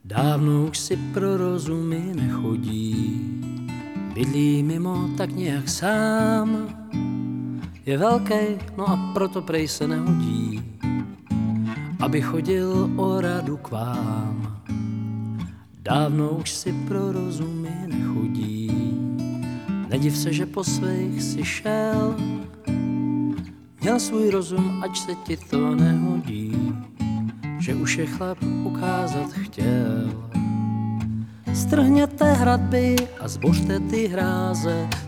Dávno už si pro rozumy nechodí, bydlí mimo tak nějak sám. Je velký, no a proto prej se nehodí, aby chodil o radu k vám. Dávno už si pro rozumy nechodí, nediv se, že po svých si šel. Měl svůj rozum, ač se ti to nehodí, že už je chlap ukázat chtěl. Strhněte hradby a zbořte ty hráze,